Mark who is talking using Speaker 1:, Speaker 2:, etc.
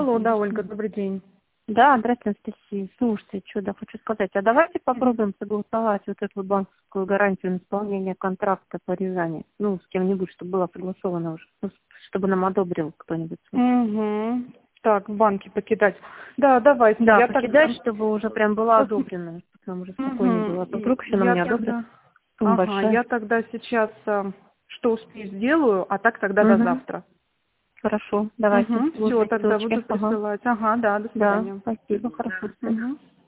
Speaker 1: Алло, да, Ольга, добрый день.
Speaker 2: Да, здравствуйте, Анастасия. Слушайте, что-то хочу сказать. А давайте попробуем согласовать вот эту банковскую гарантию на исполнение контракта по Рязани. Ну, с кем-нибудь, чтобы было согласовано уже. Ну, чтобы нам одобрил кто-нибудь.
Speaker 1: Угу. Так, банки покидать. Да, давайте.
Speaker 2: Да,
Speaker 1: Я
Speaker 2: покидать,
Speaker 1: тогда...
Speaker 2: чтобы уже прям была одобрена, чтобы нам уже спокойнее было. А то вдруг еще нам
Speaker 1: Я
Speaker 2: не одобрят.
Speaker 1: тогда...
Speaker 2: Сумма
Speaker 1: Ага,
Speaker 2: большая.
Speaker 1: я тогда сейчас что успею сделаю, а так тогда до
Speaker 2: Угу.
Speaker 1: завтра.
Speaker 2: Хорошо, давайте.
Speaker 1: Угу. Все,
Speaker 2: Слушайте,
Speaker 1: тогда
Speaker 2: ручки.
Speaker 1: буду
Speaker 2: Ага.
Speaker 1: присылать. Ага, да, до
Speaker 2: Да,
Speaker 1: свидания.
Speaker 2: спасибо, хорошо.
Speaker 1: Угу.